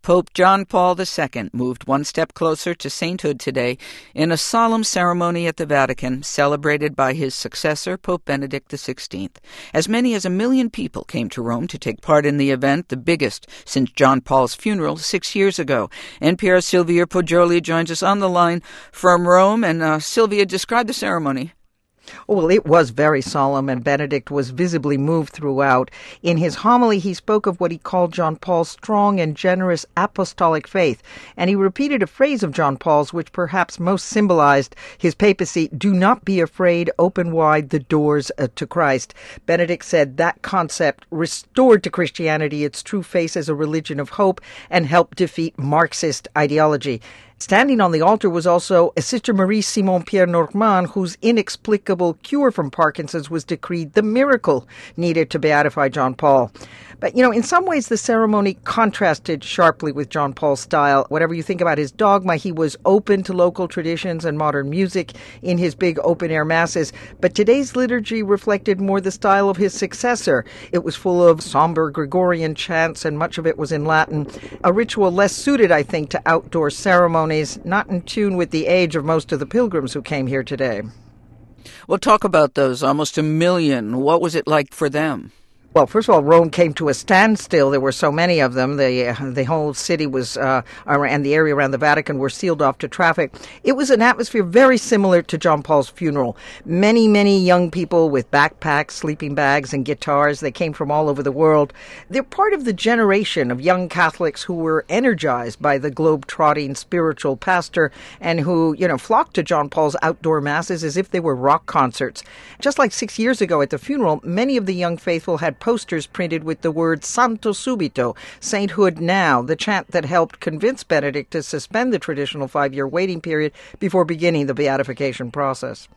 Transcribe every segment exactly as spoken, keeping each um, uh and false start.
Pope John Paul the Second moved one step closer to sainthood today in a solemn ceremony at the Vatican celebrated by his successor, Pope Benedict the Sixteenth. As many as a million people came to Rome to take part in the event, the biggest since John Paul's funeral six years ago. N P R's Sylvia Poggioli joins us on the line from Rome. And uh, Sylvia, describe the ceremony. Well, it was very solemn, and Benedict was visibly moved throughout. In his homily, he spoke of what he called John Paul's strong and generous apostolic faith, and he repeated a phrase of John Paul's which perhaps most symbolized his papacy: "Do not be afraid, open wide the doors uh, to Christ." Benedict said that concept restored to Christianity its true face as a religion of hope and helped defeat Marxist ideology. Standing on the altar was also a Sister Marie Simon Pierre Normand, whose inexplicable cure from Parkinson's was decreed the miracle needed to beatify John Paul. But, you know, in some ways the ceremony contrasted sharply with John Paul's style. Whatever you think about his dogma, he was open to local traditions and modern music in his big open-air masses. But today's liturgy reflected more the style of his successor. It was full of somber Gregorian chants, and much of it was in Latin. A ritual less suited, I think, to outdoor ceremonies, not in tune with the age of most of the pilgrims who came here today. Well, talk about those almost a million. What was it like for them? Well, first of all, Rome came to a standstill. There were so many of them. The uh, the whole city was, uh, and the area around the Vatican were sealed off to traffic. It was an atmosphere very similar to John Paul's funeral. Many, many young people with backpacks, sleeping bags, and guitars. They came from all over the world. They're part of the generation of young Catholics who were energized by the globe-trotting spiritual pastor and who, you know, flocked to John Paul's outdoor masses as if they were rock concerts. Just like six years ago at the funeral, many of the young faithful had posters printed with the word Santo Subito, sainthood now, the chant that helped convince Benedict to suspend the traditional five-year waiting period before beginning the beatification process.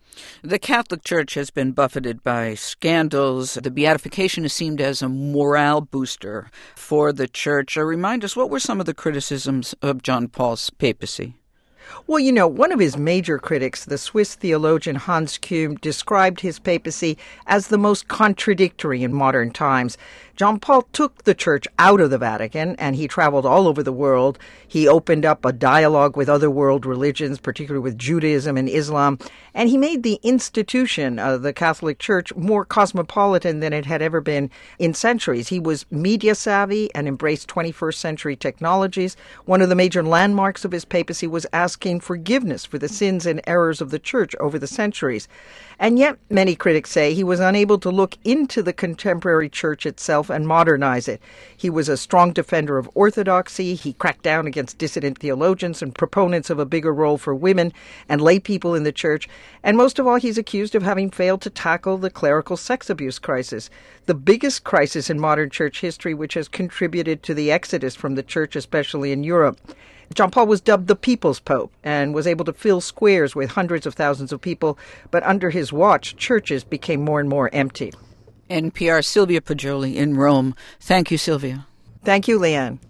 The Catholic Church has been buffeted by scandals. The beatification is seen as a morale booster for the Church. Uh, remind us, what were some of the criticisms of John Paul's papacy? Well, you know, one of his major critics, the Swiss theologian Hans Küng, described his papacy as the most contradictory in modern times. John Paul took the church out of the Vatican, and he traveled all over the world. He opened up a dialogue with other world religions, particularly with Judaism and Islam, and he made the institution of the Catholic Church more cosmopolitan than it had ever been in centuries. He was media savvy and embraced twenty-first century technologies. One of the major landmarks of his papacy was asking forgiveness for the sins and errors of the church over the centuries. And yet, many critics say, he was unable to look into the contemporary church itself and modernize it. He was a strong defender of orthodoxy. He cracked down against dissident theologians and proponents of a bigger role for women and lay people in the church. And most of all, he's accused of having failed to tackle the clerical sex abuse crisis, the biggest crisis in modern church history, which has contributed to the exodus from the church, especially in Europe. John Paul was dubbed the People's Pope and was able to fill squares with hundreds of thousands of people, but under his watch, churches became more and more empty. N P R Sylvia Poggioli in Rome. Thank you, Sylvia. Thank you, Leanne.